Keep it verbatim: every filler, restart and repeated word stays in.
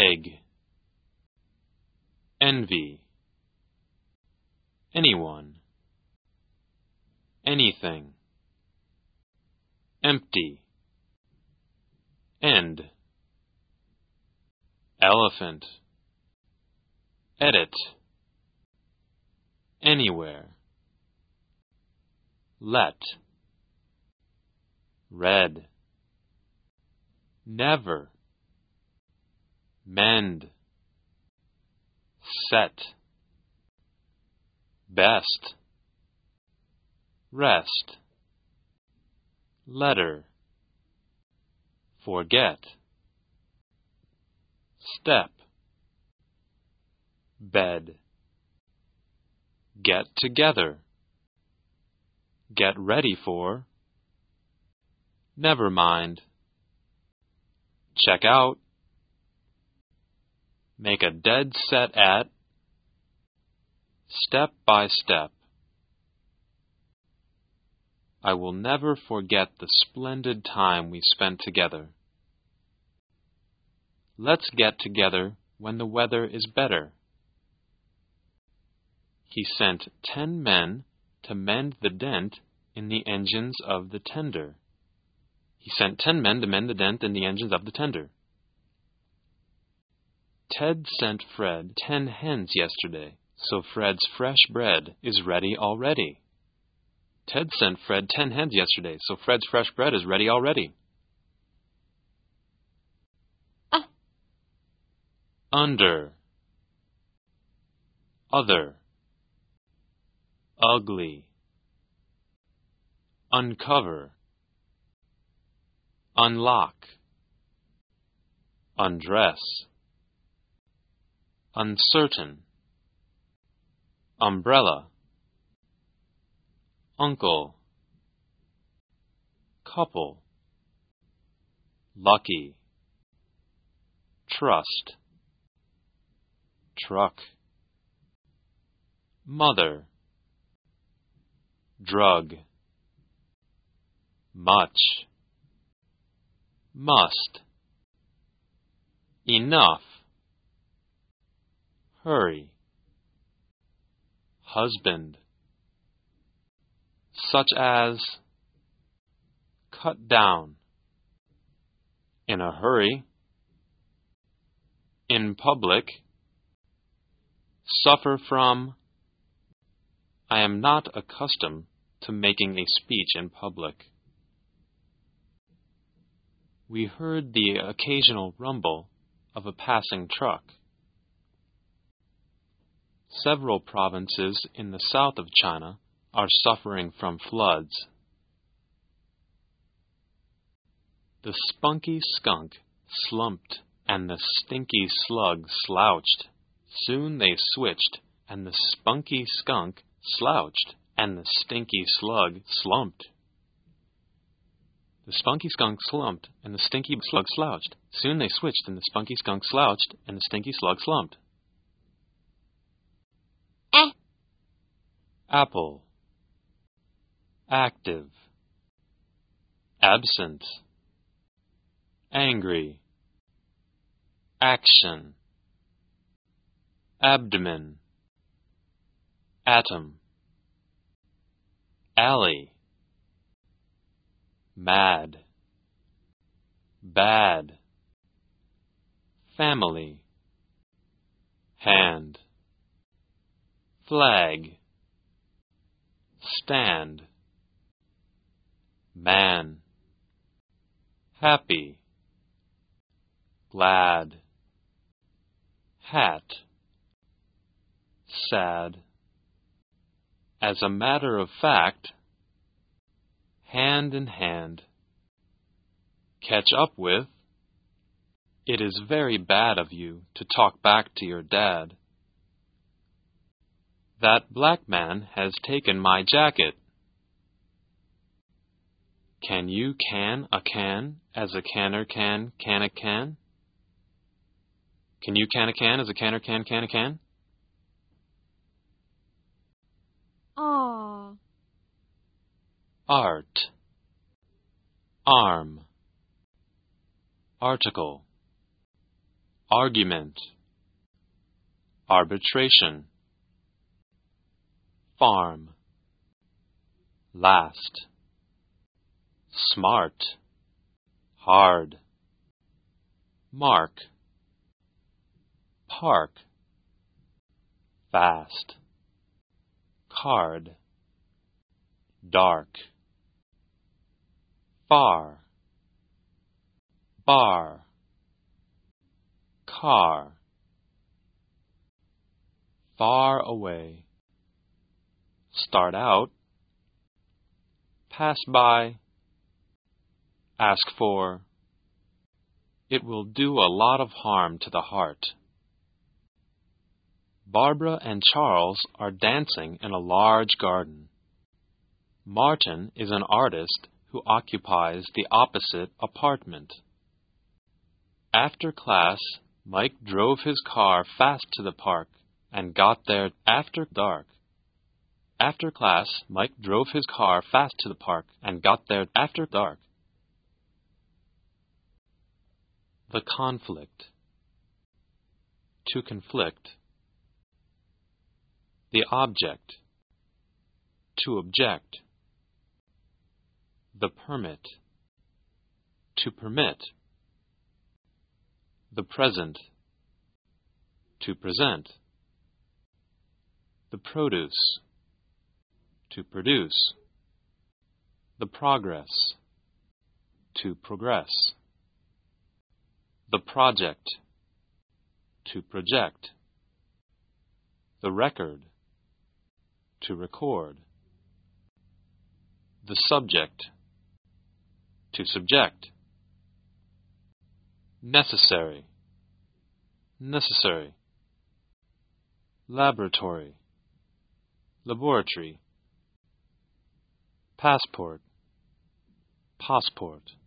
egg, envy, anyone, anything, empty, end, elephant, edit, anywhere, let, red, never, mend, set, best, rest, letter, forget, step, bed, get together, get ready for, never mind, check out, make a dead set at, step by step. I will never forget the splendid time we spent together. Let's get together when the weather is better. He sent ten men to mend the dent in the engines of the tender. He sent ten men to mend the dent in the engines of the tender. Ted sent Fred ten hens yesterday, so Fred's fresh bread is ready already. Ted sent Fred ten hens yesterday, so Fred's fresh bread is ready already. Ah. Under, other, ugly, uncover, unlock, undress, uncertain, umbrella, uncle, couple, lucky, trust, truck, mother, drug, much, must, enough, hurry, husband, such as, cut down, in a hurry, in public, suffer from. I am not accustomed to making a speech in public. We heard the occasional rumble of a passing truck. Several provinces in the south of China are suffering from floods. The spunky skunk slumped and the stinky slug slouched. Soon they switched, and the spunky skunk slouched, and the stinky slug slumped. The spunky skunk slumped, and the stinky slug slouched. Soon they switched, and the spunky skunk slouched, and the stinky slug slumped. Eh. Apple, active, absent, angry, action, abdomen, atom, alley, mad, bad, family, hand, flag, stand, man, happy, glad, hat, sad. As a matter of fact, hand in hand, catch up with, it is very bad of you to talk back to your dad. That black man has taken my jacket. Can you can a can as a canner can can a can? Can you can a can as a canner can can a can? Aw. Art, arm, article, argument, arbitration, farm, last, smart, hard, mark, park, fast, card, dark, far, bar, car, far away, start out, pass by, ask for. It will do a lot of harm to the heart. Barbara and Charles are dancing in a large garden. Martin is an artist who occupies the opposite apartment. After class, Mike drove his car fast to the park and got there after dark. After class, Mike drove his car fast to the park and got there after dark. The conflict. To conflict. The object. To object. The permit. To permit. The present. To present. The produce. To produce. The progress. To progress. The project. To project. The record. To record. The subject. To subject. Necessary. Necessary. Laboratory. Laboratory. Passport. Passport.